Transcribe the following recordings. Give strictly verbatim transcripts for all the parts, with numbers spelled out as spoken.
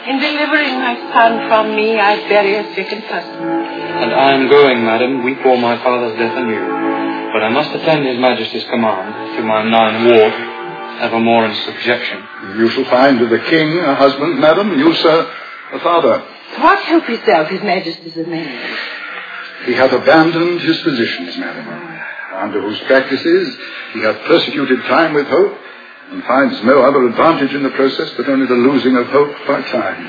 In delivering my son from me, I bury a second husband. And I am going, madam, weep o'er my father's death anew. But I must attend his majesty's command to my nine ward, evermore in subjection. You shall find to the king a husband, madam, you, sir, a father. What help yourself, his majesty's amendment? He hath abandoned his physicians, madam, under whose practices he hath persecuted time with hope, and finds no other advantage in the process but only the losing of hope by time.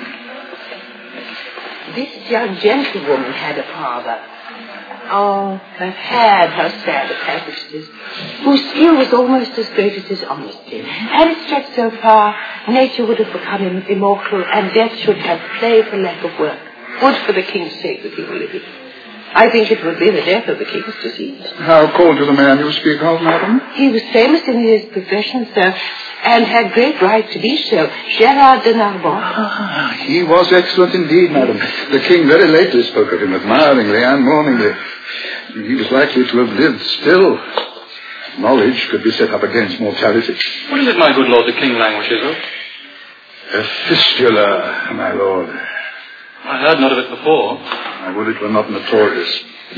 This young gentlewoman had a father. Oh, but had her sad passages, whose skill was almost as great as his honesty. Had it stretched so far, nature would have become immortal, and death should have play for lack of work. Would for the king's sake that he were living. I think it would be the death of the king's disease. How called to the man you speak of, madam? He was famous in his profession, sir, and had great right to be so. Gerard de Narbon. Ah, he was excellent indeed, madam. The king very lately spoke of him admiringly and mourningly. He was likely to have lived still. Knowledge could be set up against mortality. What is it, my good lord, the king languishes of? A fistula, my lord. I heard not of it before. I would it were not notorious.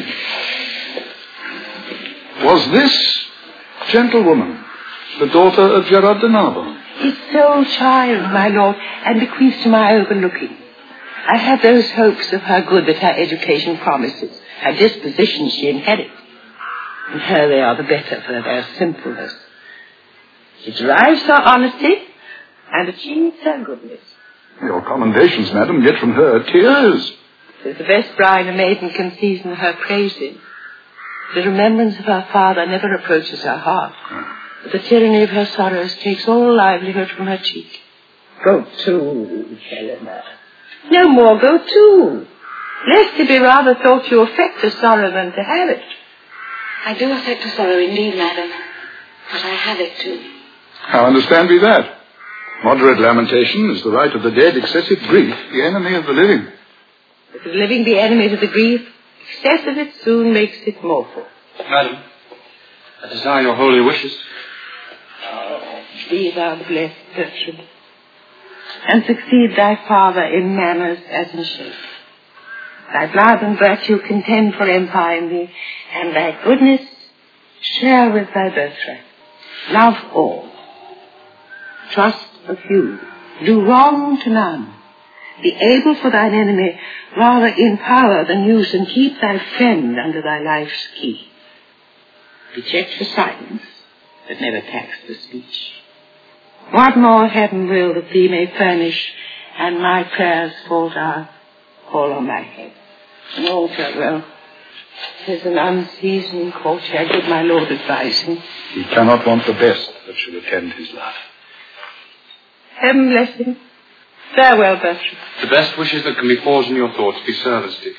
Was this gentlewoman the daughter of Gerard de Narbon? His sole child, my lord, and bequeathed to my overlooking. I have those hopes of her good that her education promises. Her disposition she inherits. In her they are the better for their simpleness. She derives her honesty and achieves her goodness. Your commendations, madam, get from her tears. It is the best bride a maiden can season her praising. The remembrance of her father never approaches her heart. But the tyranny of her sorrows takes all livelihood from her cheek. Go to, Helena. No more go to. Lest it be rather thought you affect the sorrow than to have it. I do affect the sorrow indeed, madam, but I have it too. How understand we that? Moderate lamentation is the right of the dead, excessive grief the enemy of the living. If the living be enemy to the grief, excess of it soon makes it mortal. Madam, I desire your holy wishes. Oh, be thou blessed, Bertram, and succeed thy father in manners as in shape. Thy blood and virtue contend for empire in thee, and thy goodness share with thy birthright. Love all. Trust a few. Do wrong to none. Be able for thine enemy rather in power than use, and keep thy friend under thy life's key. Be checked for silence, but never tax the speech. What more heaven will that thee may furnish, and my prayers fall down, fall on my head. An altar, well, 'tis an unseasoned courtier, good my lord advise him. He cannot want the best that should attend his life. Heaven bless him. Farewell, Bertram. The best wishes that can be forged in your thoughts be serviced to.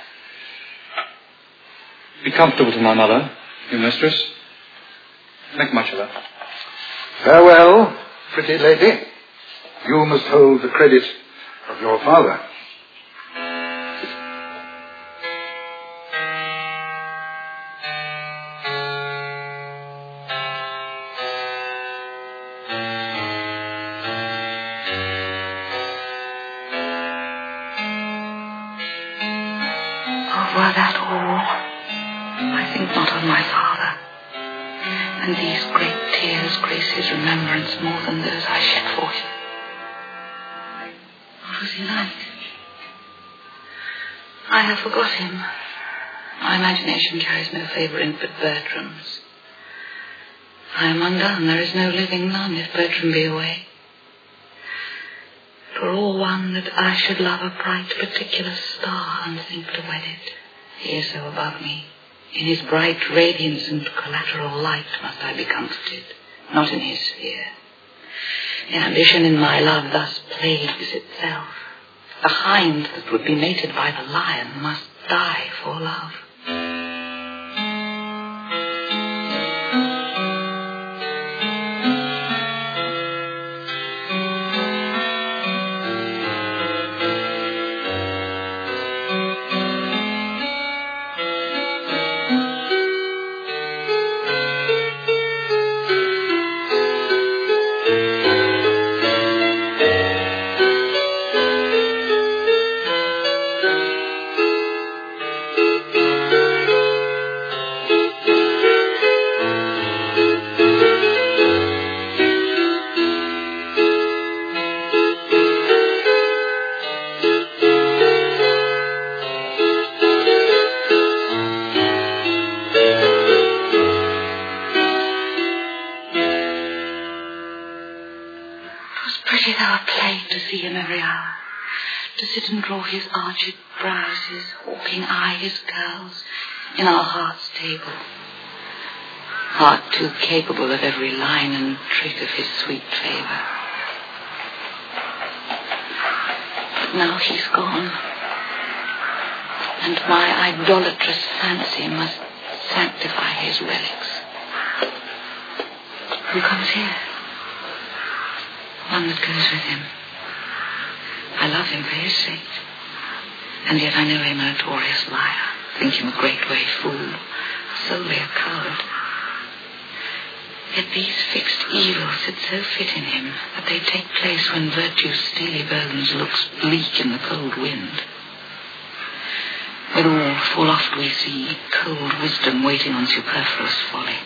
Be comfortable to my mother, your mistress. Make much of her. Farewell, pretty lady. You must hold the credit of your father. Were that all, I think not of my father, and these great tears grace his remembrance more than those I shed for him. What was he like? I have forgot him. My imagination carries no favourite but Bertram's. I am undone, there is no living none if Bertram be away. For all one that I should love a bright particular star unthinked wedded. He is so above me. In his bright radiance and collateral light must I be comforted, not in his sphere. The ambition in my love thus plagues itself. The hind that would be mated by the lion must die for love. our play to see him every hour, to sit and draw his arched brows, his hawking eye, his curls, in our heart's table. Heart too capable of every line and trick of his sweet favour. But now he's gone, and my idolatrous fancy must sanctify his relics. Who comes here? One that goes with him. I love him for his sake, and yet I know him a notorious liar, think him a great-way fool, solely a coward. Yet these fixed evils sit so fit in him that they take place when virtue's steely bones looks bleak in the cold wind. With all, full oft we see cold wisdom waiting on superfluous folly.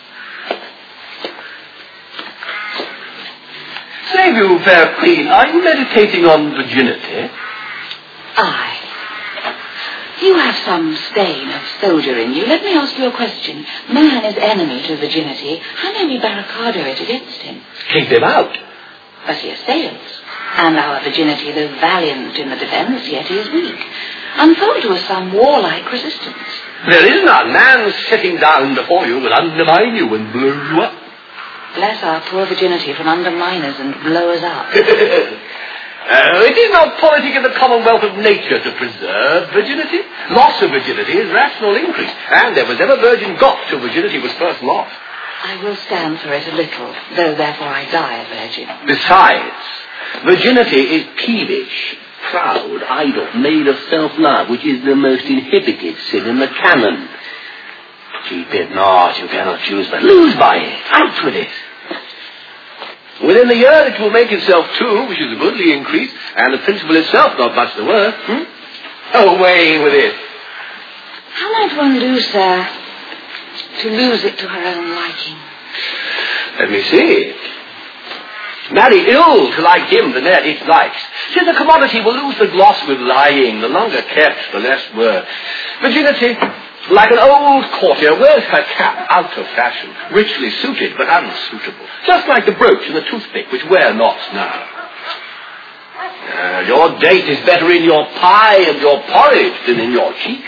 Save you, fair queen, are you meditating on virginity? Aye. You have some stain of soldier in you. Let me ask you a question. Man is enemy to virginity. How may we barricade it against him? Keep him out. But he assails. And our virginity, though valiant in the defence, yet he is weak. Unfold to us some warlike resistance. There is none. Man sitting down before you will undermine you and blow you up. Bless our poor virginity from underminers and blowers up. Uh, it is not politic in the commonwealth of nature to preserve virginity. Loss of virginity is rational increase, and there was never virgin got till virginity was first lost. I will stand for it a little, though therefore I die a virgin. Besides, virginity is peevish, proud, idle, made of self-love, which is the most inhibited sin in the canon. Keep it not, you cannot choose but lose by it. Out with it. Within the year it will make itself two, which is a goodly increase, and the principle itself not much the worse. Hmm? Away with it. How might one do, sir, to lose it to her own liking? Let me see. Marry ill to like him the net it likes. Since the commodity will lose the gloss with lying, the longer kept, the less worth. Virginity, like an old courtier, wears her cap out of fashion, richly suited but unsuitable, just like the brooch and the toothpick, which wear not now. Uh, your date is better in your pie and your porridge than in your cheek.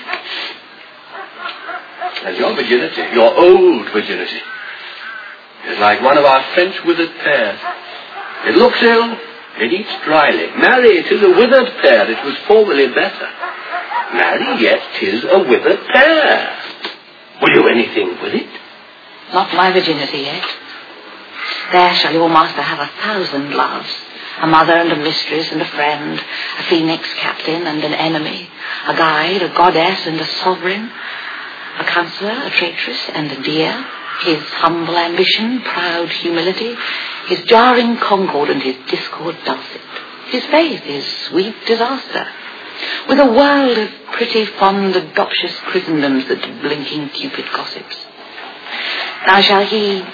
And your virginity, your old virginity, is like one of our French withered pears. It looks ill, it eats dryly. Marry, 'tis a withered pear, it was formerly better. Marry, yet 'tis a withered pear. Will you anything with it? Not my virginity yet. There shall your master have a thousand loves, a mother and a mistress and a friend, a phoenix captain and an enemy, a guide, a goddess and a sovereign, a counsellor, a traitress and a dear, his humble ambition, proud humility, his jarring concord and his discord dulcet, his faith, his sweet disaster, with a world of pretty, fond, adoptious Christendoms that blinking Cupid gossips. Now shall he...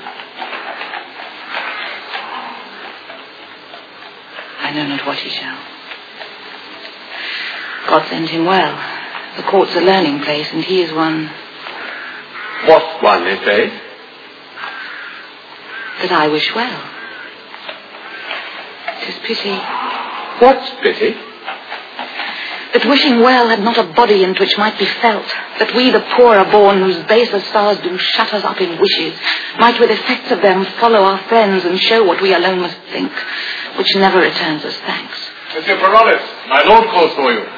I know not what he shall. God send him well. The court's a learning place, and he is one... What one, I say? That I wish well. 'Tis pity. What's pity? That wishing well had not a body in which might be felt, that we the poor are born, whose baser stars do shut us up in wishes, might with effects of them follow our friends and show what we alone must think, which never returns us thanks. Monsieur Parolles, my lord calls for you.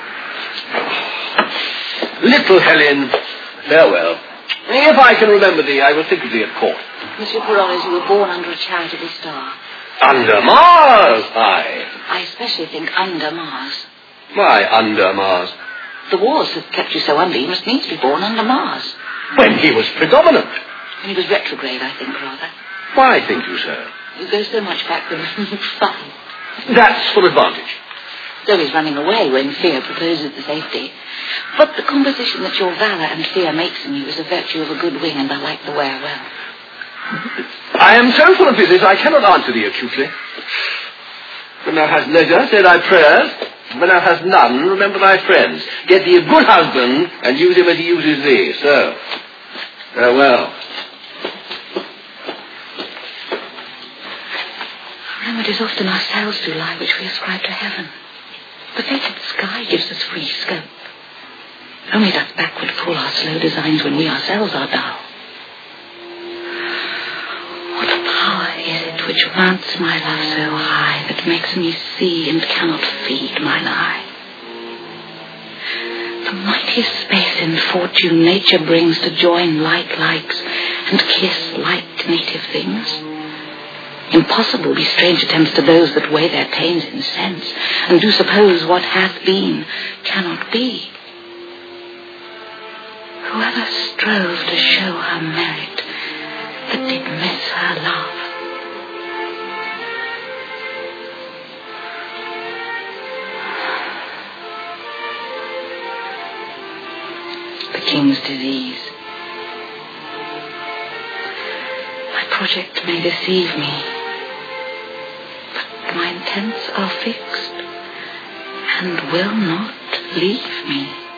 Little Helen, farewell. If I can remember thee, I will think of thee at court. Monsieur Parolles, you were born under a charitable star. Under Mars, aye. I especially think under Mars. Why under Mars? The wars have kept you so under, you must needs be born under Mars. When he was predominant. When he was retrograde, I think, rather. Why think you so? You go so much backward. Fine. That's for advantage. So he's running away when fear proposes the safety. But the composition that your valour and fear makes in you is a virtue of a good wing, and I like the wear well. I am so full of business I cannot answer thee acutely. When thou hast leisure, say thy prayers. When thou hast none, remember thy friends. Get thee a good husband, and use him as he uses thee. So, farewell. Remedy is often ourselves do lie which we ascribe to heaven. The fated sky gives us free scope. Only doth backward pull our slow designs when we ourselves are dull. What power is it which mounts my love so high, that makes me see and cannot feed mine eye? The mightiest space in fortune nature brings to join like likes and kiss like native things. Impossible be strange attempts to those that weigh their pains in sense, and do suppose what hath been cannot be. Whoever strove to show her merit, that did miss her love. The king's disease. My project may deceive me, but my intents are fixed, and will not leave me.